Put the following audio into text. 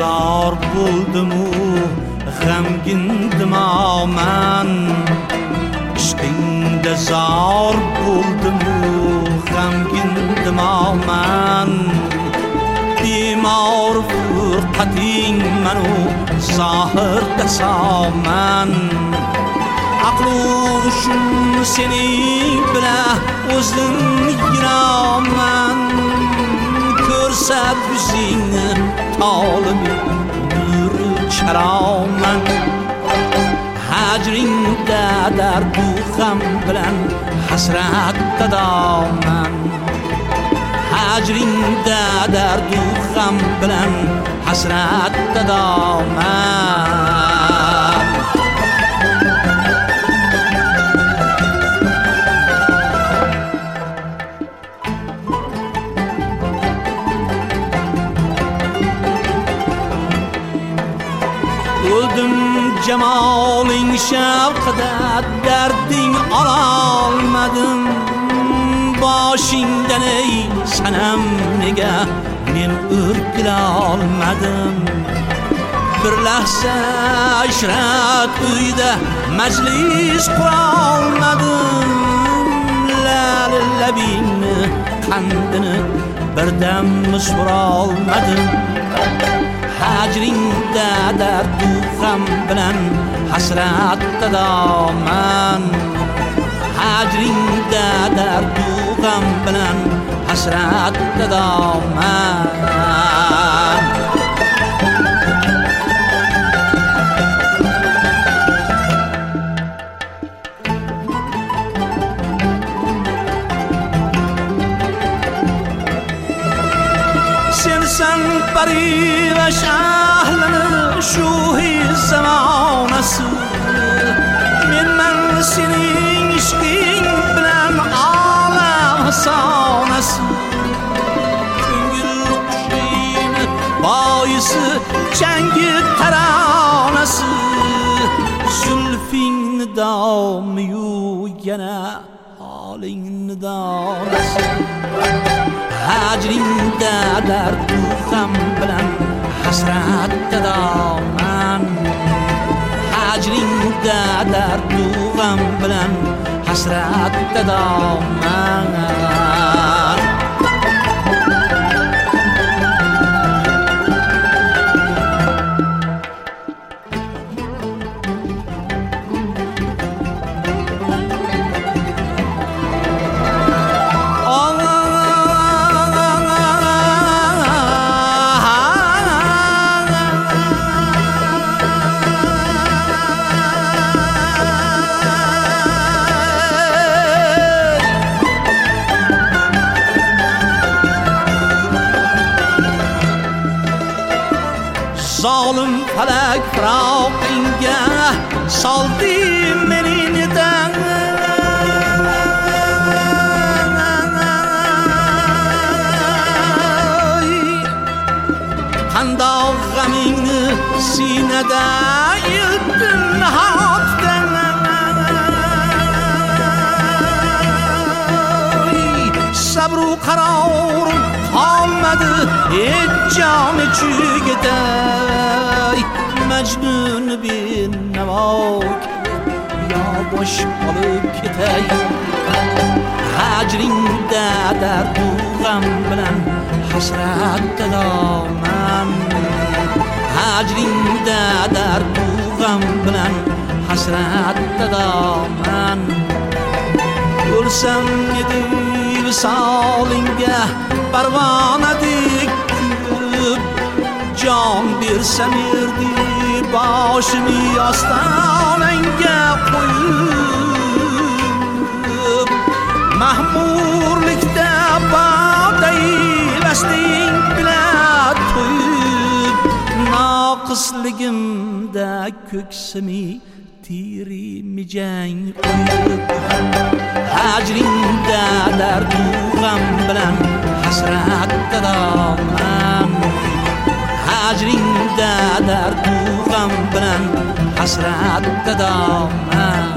zor bo'ldim-u g'amgindim man. Ishqingda zor bo'ldim-u g'amgindim man. Bemor furqating manu zohirda soman. Aqlu shun sening bilan o'zim yuraman. Ko'rsat yuzingni tolim nur charoman. Hajringda dardu g'am bilan hasratda doman. Hajringda dardu g'am bilan hasratda doman. O'ldim jamoling shavqida darding ololmadim. Boshingdan ey sanam nega men o'rkila olmadim. Bir lahza ishrat uyda majlis qura olmadim. Labingni qandini birdam sura olmadim. Hajringda dardu g'am bilan hasratda doman. Hajringda dardu g'am bilan hasratda doman. Sen pari va shahlini shuhi zamonasi. Men sening ishqing bilan olam sonasi. Ko'ngil qushini boyisi changi taronasi. Zulfingni domiyu yana holingni donasi. Hajringda dardu g'am bilan hasratda doman. Hajringda dardu g'am bilan hasratda doman. Zolim falak firoqingga soldi meni dan. Qandoq g'amingni sinada yutdim nahotdan. Sabru qarorim qolmadi hech joni chigida. Majnun bin navok yo bosh olib ketay. Hajringda dardu g'am bilan hasratda doman. Hajringda dardu g'am bilan hasratda doman. O'lsam edi visolingga parvonadek kuyib. Jon bersam erdi boshimni ostonangga qo'yib. Mahmurlikda bodaylasting bilan to'yib. Noqisligimda ko'ksimi tiri mijang qo'yib. Hajringda dardu g'am bilan hasratda doman. Hajringda dardu g'am bilan hasratda doman.